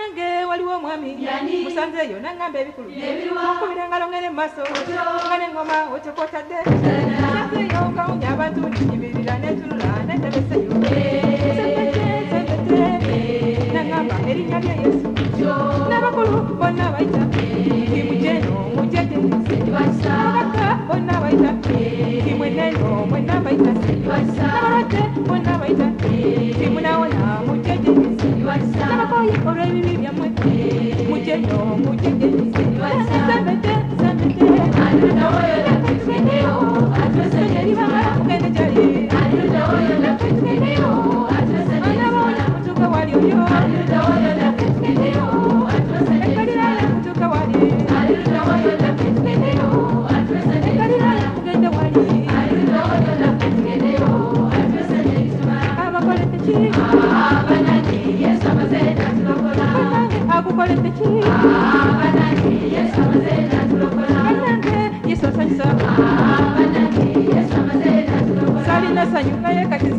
nange waliwo mwami musanze yo nangamba ebikulu kubira ngalo ngene maso ngane ngoma okyokotadde musanze yo ngawunya abantu nyimirira netunula netebeseyo sembete nangamba erinnya lya Yesu n'abakulu bonna bayita kimujeno mujeje abaka bonna bayita kimweneno mwenna bayita n'abalwadde bonna bayita kimunawona mujeje n'abakoyi olw'ebibi byammwe mujeno mujeje sembete kugende gyali anabona mutuuka wali oyo ekalirala mutuuka wali ekalirala kugende wali abakolete ki akukolete ki banange Yesu asanyusa salina sanyu naye kati